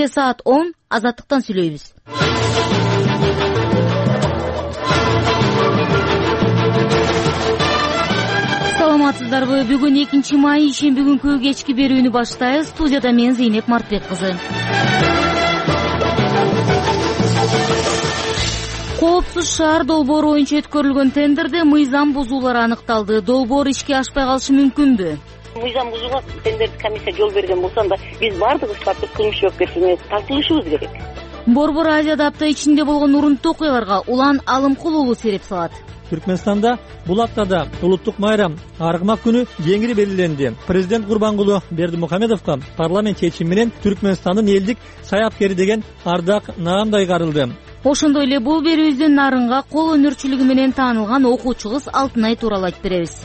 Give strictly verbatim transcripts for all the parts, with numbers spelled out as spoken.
кечке саат он Азаттыктан сүйлөйбүз. Саламатсыздарбы? Бүгүн экинчи май ишемби күнкү кечки берүүнү баштайбыз. Студияда мен Зейнеп Мартбек кызы. Коопсуз шаар долбоору боюнча өткөрүлгөн тендерде мыйзам бузуулар аныкталды. Долбоор ишке ашпай калышы мүмкүнбү? Мыйзам бузууга тендердик комиссия жол берген болсо анда биз баардыгыбыз тартып кылмыш жоопкерчилигине тартылышыбыз керек. Борбор Азияда апта ичинде болгон урунттуу окуяларга улан Алымкулуулу сереп салат. Түркмөнстанда бул аптада улуттук майрам Аргымак күнү кеңири белгиленди. Президент Курбангулу Бердимухамедовго парламент чечими менен Түркмөнстандын элдик саяпкери деген ардак наамдай карылды. Ошондой эле бул берүүбүздөн нарынга кол өнөрчүлүгү менен таанылган окуучу кыз Алтынай тууралуу айтып беребиз.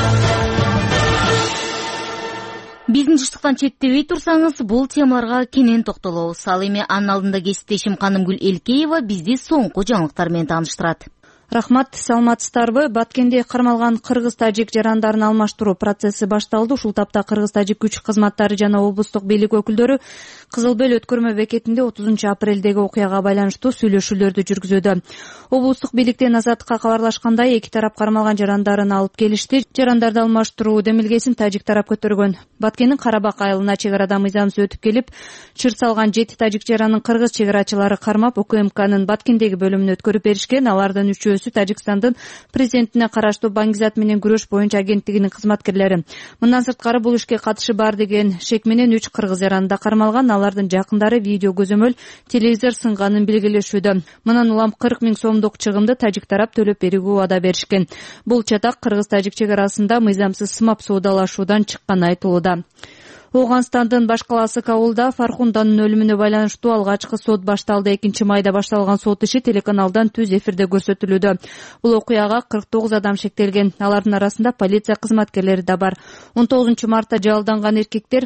Биздин жыштыктан четтебей турсаңыз, бул темаларга кенен токтолобуз. Ал эми анын алдында кесиптешим Канымгүл Элкеева бизди соңку жаңылыктар менен тааныштырат. Рахмат, саламатсыздарбы? Баткенде кармалган кыргыз-тажик жарандарын алмаштыруу процесси башталды. Ушул тапта кыргыз-тажик күч кызматтары жана облустук бийлик өкүлдөрү Кызыл Бел өткөрмө бекетинде отузунчу апрелдеги окуяга байланыштуу сүйлөшүүлөрдү жүргүзүүдө. Облустук бийликтен Азаттыкка кабарлашкандай, эки тарап кармалган жарандарын алып келишти. Жарандарды алмаштыруу демилгесин тажик тарап көтөргөн. Баткендин Карабак айылына чек арада мыйзамсыз өтүп келип, чыр салган жети тажик жаранын кыргыз чек арачылары кармап, УКМКнын Баткендеги бөлүмүнө өткөрүп беришкен. Алардын үчөөсү Тажикстандын президентине караштуу Баңгизат менен күрөш боюнча агенттигинин кызматкерлери. Мындан сырткары бул ишке катышы бар деген шек менен үч кыргыз жаранында кармалган. Алардын жакындары видео көзөмөл, телевизор сынганын белгилешүүдө. Мындан улам кырк миң сомдук чыгымды тажик тарап төлөп берүүгө убада беришкен. Бул чатак кыргыз-тажик чек арасында мыйзамсыз сымап соодалашуудан чыкканы айтылууда. Ооганстандын баш калаасы Кабулда Фархунданын өлүмүнө байланыштуу алгачкы сот башталды. экинчи майда башталган сот иши телеканалдан түз эфирде көрсөтүлүүдө. Бул окуяга кырк тогуз адам шектелген. Алардын арасында полиция кызматкерлери да бар. он тогузунчу мартта жалданган эркектер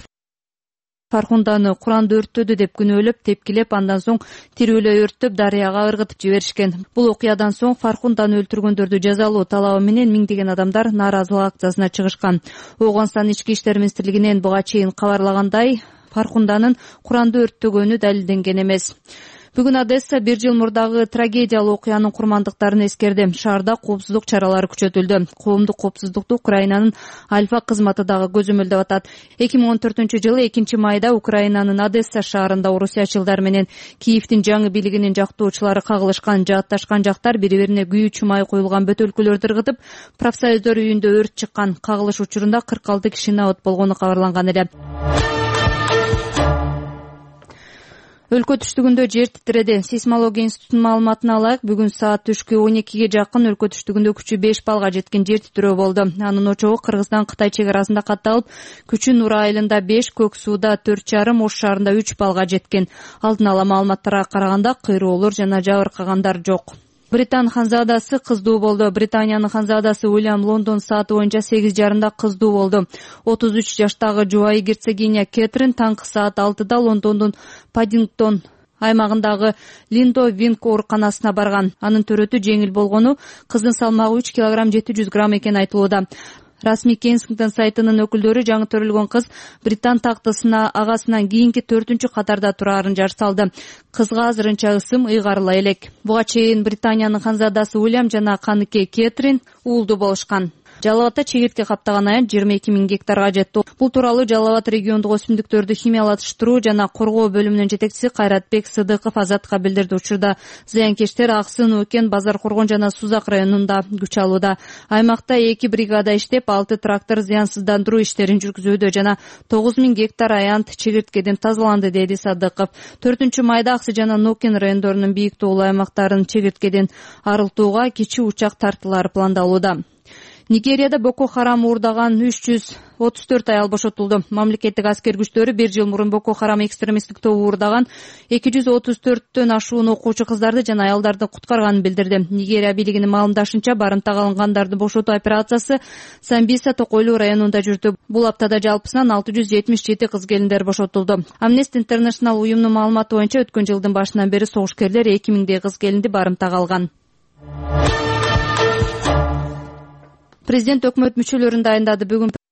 Фархунданы Куранды өрттөдү деп күнөөлөп, тепкилеп, андан соң тирүүлөй өрттөп, дарыяга ыргытып жиберишкен. Бул окуядан соң Фархунданы өлтүргөндөрдү жазалоо талабы менен миңдеген адамдар нааразылык акциясына чыгышкан. Ооганстан ички иштер министрлигинен буга чейин кабарлагандай, Фархунданын Куранды өрттөгөнү далилденген эмес. Бүгүн Одесса бир жыл мурдагы трагедиялуу окуянын курмандыктарын эскерди. Шаарда коопсуздук чаралары күчөтүлдү. Коомдук коопсуздукту Украинанын Альфа кызматы дагы көзөмөлдөп атат. эки миң он төртүнчү жылы экинчи майда Украинанын Одесса шаарында орусиячылдар менен Киевдин жаңы бийлигинин жактоочулары кагылышкан. Жаатташкан жактар бири-бирине күйүүчү май коюлган бөтөлкөлөрдү ыргытып, профсоюздөр үйүндө өрт чыккан. Кагылыш учурунда кырк алты кишинин абат болгону кабарланган эле. Өлкө түштүгүндө жер титиреди. Сейсмология институтунун маалыматына алайык, бүгүн саат түшкү он экиге жакын өлкө түштүгүндө күчү беш балга жеткен жер титирөө болду. Анын очогу Кыргызстан Кытай чек арасында катталып, күчү Нура айылында беш, Көк сууда төрт жарым, Ош шаарында үч балга жеткен. Алдын ала маалыматтарга караганда кыйроолор жана жабыркагандар жок. Британ ханзадасы кыздуу болду. Британиянын ханзадасы Уильям Лондон сааты боюнча сегиз жарымда кыздуу болду. отуз үч жаштагы жубайы герцогиня Кэтрин таңкы саат алтыда Лондондун Паддингтон аймагындагы Линдо Винк ооруканасына барган. Анын төрөтү жеңил болгону, кыздын салмагы үч килограмм жети жүз грамм экени айтылууда. Расмий Кенсингтон сайтынын өкүлдөрү жаңы төрөлгөн кыз Британ тактысына агасынан кийинки төртүнчү катарда турарын жар салды. Кызга азырынча ысым ыйгарыла элек. Буга чейин Британиянын ханзадасы Уильям жана каныке Кэтрин уулду болушкан. Жалал Абадта чегиртке каптаган аян жыйырма эки миң гектарга жетти. Бул тууралуу Жалал Абад региондук өсүмдүктөрдү химиялаштыруу жана коргоо бөлүмүнүн жетекчиси Кайратбек Сыдыков Азаттыкка билдирди. Учурда зыянкечтер Аксын, Өкен, Базар Коргон жана Сузак районунда күч алууда. Аймакта эки бригада иштеп, алты трактор зыянсыздандыруу иштерин жүргүзүүдө жана тогуз миң гектар аянт чегирткеден тазаланды, деди Садыков. төртүнчү майда Аксы жана Нокен райондорунун бийик тоолуу аймактарын чегирткеден арылтууга кичи учак тартылары пландалууда. Нигерияда Боко Харам уурдаган үч жүз отуз төрт аял бошотулду. Мамлекеттик аскер күчтөрү бир жыл мурун Боко Харам экстремисттик тобу уурдаган эки жүз отуз төрттөн ашуун окуучу кыздарды жана аялдарды куткарганын билдирди. Нигерия бийлигинин маалымдашынча, барымтага алынгандарды бошотуу операциясы Самбиса Токойлуу районунда жүрдү. Бул аптада жалпысынан алты жүз жетимиш жети кыз келиндер бошотулду. Amnesty International уюмунун маалыматы боюнча өткөн жылдын башынан бери согушкерлер эки миңдей кыз келинди барымтага алган. Президент өкмөт мүчөлөрүн дайындады. Бүгүн